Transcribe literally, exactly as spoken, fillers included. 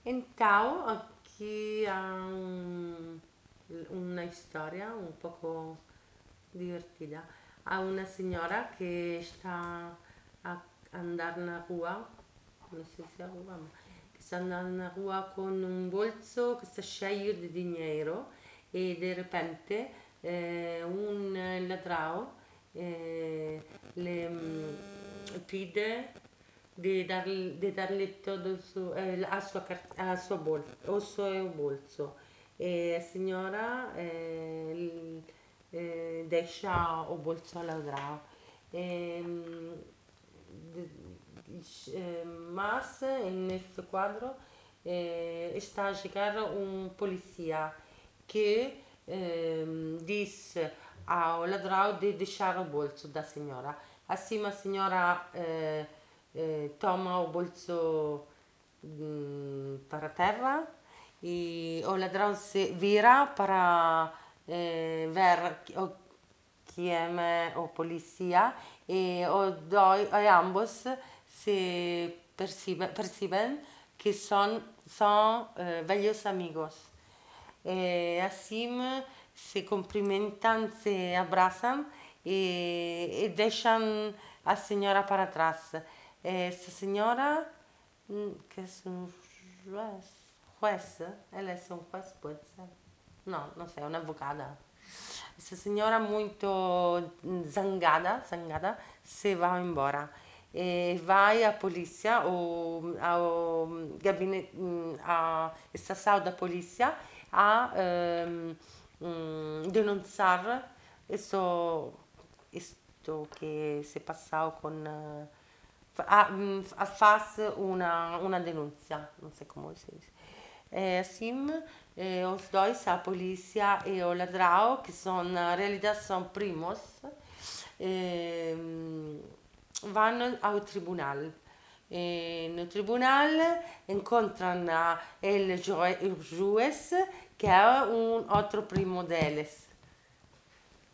Então, aqui há um- una historia un poco divertida. Há uma senhora que está a andar na rua, não sei se é a rua, ma que está andando na rua con un bolso che sta cheio de dinheiro e de repente eh, un ladrão eh, le mm, pide di, dar- di darle todo su, eh, a sua, car- a sua bol- al suo bolso e la signora eh, l- eh, deixa o bolso al ladrão. Em, de- eh, mas neste quadro eh, está a chegar um polícia que eh, diz ao ladrão de deixar o bolso da senhora. Assim a senhora eh, eh, toma o bolso mm, para terra e o ladrão se vira para eh, ver o- chiama o polizia e o doi, e ambos se percibe- perciben que son, son eh, velhos amigos. E assim se cumprimentam, se abraçam e, e deixam a senhora para trás. Essa senhora, hum, que é um juez, juez, ela é um juez, pode ser? Não, não sei, é uma advogada. Essa senhora muito zangada, zangada, se vai embora. E vai à polícia, ou ao gabinete, à estação da polícia, a ehm, mm, denunciar isso, isto que se passou com. eh, a, mm, a- faz uma, uma denúncia, não sei como se diz. É assim, eh, os dois, a polícia e o ladrão, que são, na realidade, são primos, ehm, vão ao tribunal. E no tribunal encontram ah, el, ju- el juez, que é um outro primo deles.